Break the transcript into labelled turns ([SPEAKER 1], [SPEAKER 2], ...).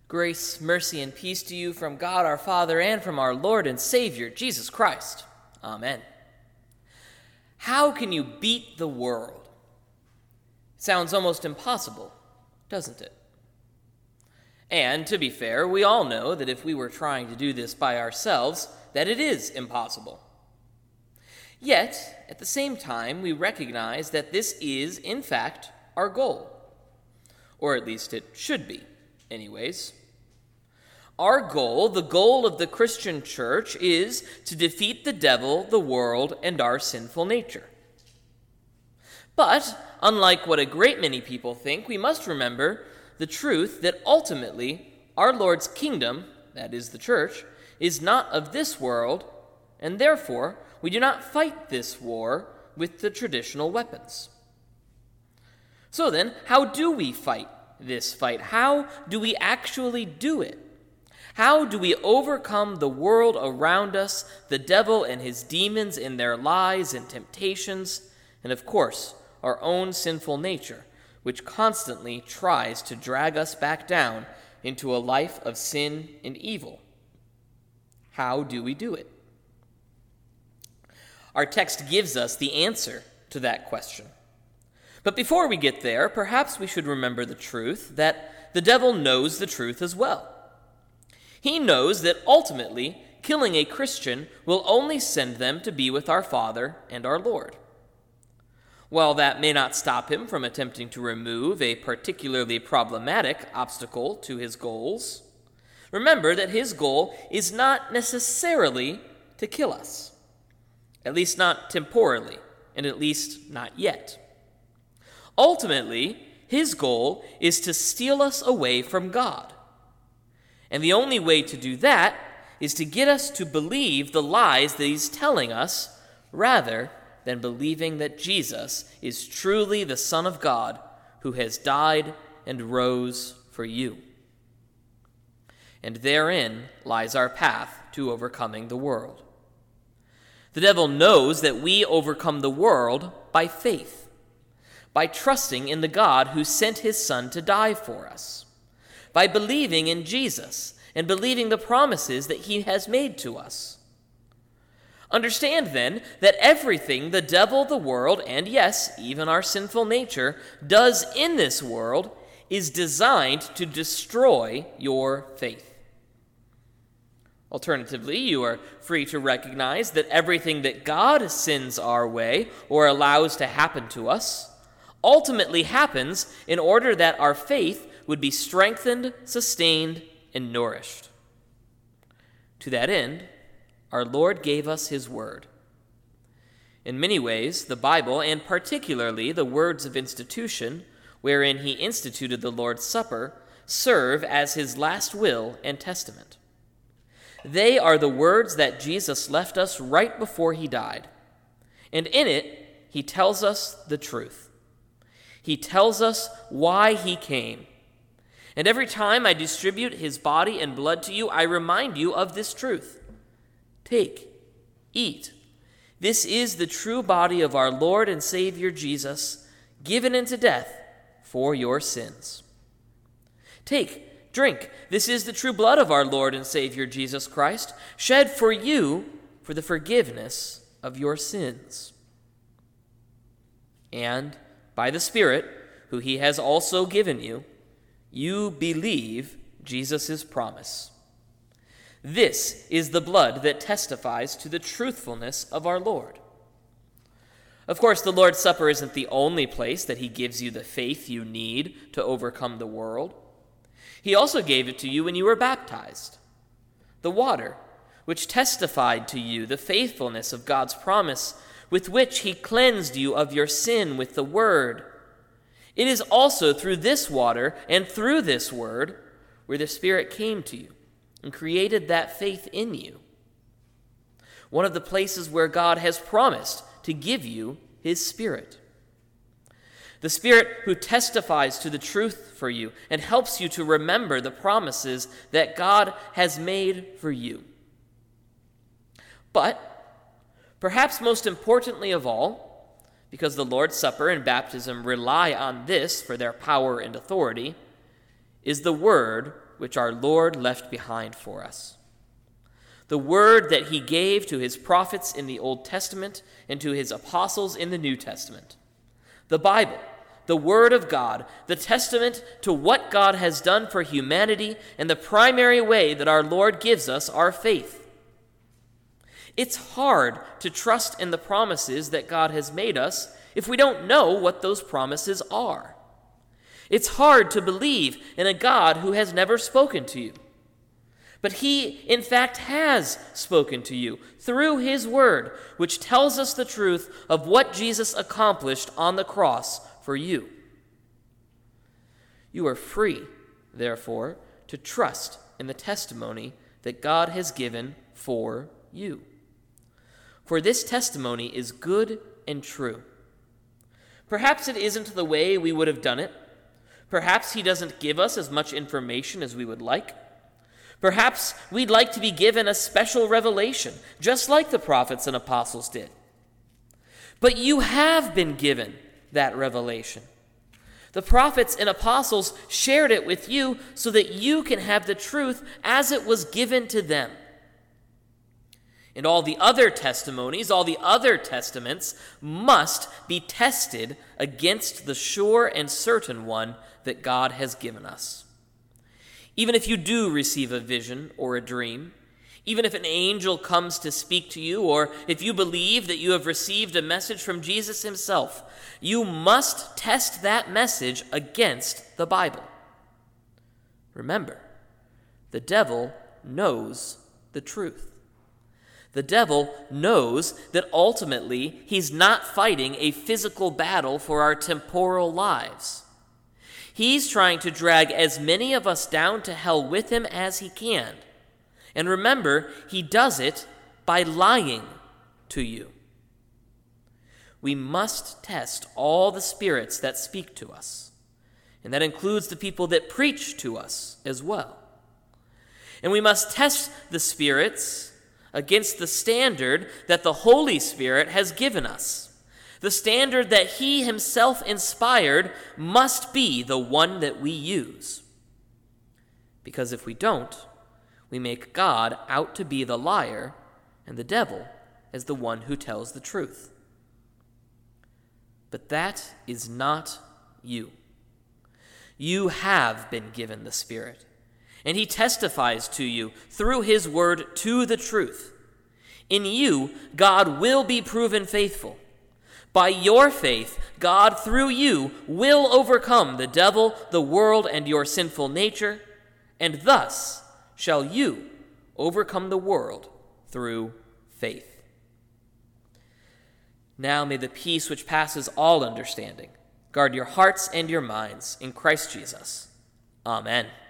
[SPEAKER 1] Grace, mercy, and peace to you from God our Father and from our Lord and Savior, Jesus Christ. Amen. How can you beat the world? Sounds almost impossible, doesn't it? And to be fair, we all know that if we were trying to do this by ourselves, that it is impossible. Yet, at the same time, we recognize that this is, in fact, our goal. Or at least it should be, anyways. Our goal, the goal of the Christian church, is to defeat the devil, the world, and our sinful nature. But, unlike what a great many people think, we must remember the truth that ultimately our Lord's kingdom, that is the church, is not of this world, and therefore we do not fight this war with the traditional weapons. So then, how do we fight this fight? How do we actually do it? How do we overcome the world around us, the devil and his demons in their lies and temptations, and of course, our own sinful nature, which constantly tries to drag us back down into a life of sin and evil? How do we do it? Our text gives us the answer to that question. But before we get there, perhaps we should remember the truth that the devil knows the truth as well. He knows that ultimately, killing a Christian will only send them to be with our Father and our Lord. While that may not stop him from attempting to remove a particularly problematic obstacle to his goals, remember that his goal is not necessarily to kill us, at least not temporally, and at least not yet. Ultimately, his goal is to steal us away from God. And the only way to do that is to get us to believe the lies that he's telling us, rather than believing that Jesus is truly the Son of God who has died and rose for you. And therein lies our path to overcoming the world. The devil knows that we overcome the world by faith, by trusting in the God who sent his Son to die for us, by believing in Jesus and believing the promises that he has made to us. Understand, then, that everything the devil, the world, and yes, even our sinful nature, does in this world is designed to destroy your faith. Alternatively, you are free to recognize that everything that God sends our way or allows to happen to us ultimately happens in order that our faith would be strengthened, sustained, and nourished. To that end, our Lord gave us his word. In many ways, the Bible, and particularly the words of institution, wherein he instituted the Lord's Supper, serve as his last will and testament. They are the words that Jesus left us right before he died. And in it, he tells us the truth. He tells us why he came. And every time I distribute his body and blood to you, I remind you of this truth. Take, eat. This is the true body of our Lord and Savior Jesus, given into death for your sins. Take, drink. This is the true blood of our Lord and Savior Jesus Christ, shed for you for the forgiveness of your sins. And by the Spirit, who he has also given you, you believe Jesus' promise. This is the blood that testifies to the truthfulness of our Lord. Of course, the Lord's Supper isn't the only place that he gives you the faith you need to overcome the world. He also gave it to you when you were baptized. The water, which testified to you the faithfulness of God's promise, with which he cleansed you of your sin with the word. It is also through this water and through this word where the Spirit came to you and created that faith in you. One of the places where God has promised to give you his Spirit. The Spirit who testifies to the truth for you and helps you to remember the promises that God has made for you. But, perhaps most importantly of all, because the Lord's Supper and baptism rely on this for their power and authority, is the word which our Lord left behind for us. The word that he gave to his prophets in the Old Testament and to his apostles in the New Testament. The Bible, the Word of God, the testament to what God has done for humanity and the primary way that our Lord gives us our faith. It's hard to trust in the promises that God has made us if we don't know what those promises are. It's hard to believe in a God who has never spoken to you. But he, in fact, has spoken to you through his word, which tells us the truth of what Jesus accomplished on the cross for you. You are free, therefore, to trust in the testimony that God has given for you. For this testimony is good and true. Perhaps it isn't the way we would have done it. Perhaps he doesn't give us as much information as we would like. Perhaps we'd like to be given a special revelation, just like the prophets and apostles did. But you have been given that revelation. The prophets and apostles shared it with you so that you can have the truth as it was given to them. And all the other testimonies, all the other testaments must be tested against the sure and certain one that God has given us. Even if you do receive a vision or a dream, even if an angel comes to speak to you, or if you believe that you have received a message from Jesus himself, you must test that message against the Bible. Remember, the devil knows the truth. The devil knows that ultimately he's not fighting a physical battle for our temporal lives. He's trying to drag as many of us down to hell with him as he can. And remember, he does it by lying to you. We must test all the spirits that speak to us, and that includes the people that preach to us as well. And we must test the spirits against the standard that the Holy Spirit has given us. The standard that he himself inspired must be the one that we use. Because if we don't, we make God out to be the liar and the devil as the one who tells the truth. But that is not you. You have been given the Spirit, and he testifies to you through his word to the truth. In you, God will be proven faithful. By your faith, God, through you, will overcome the devil, the world, and your sinful nature, and thus shall you overcome the world through faith. Now may the peace which passes all understanding guard your hearts and your minds in Christ Jesus. Amen.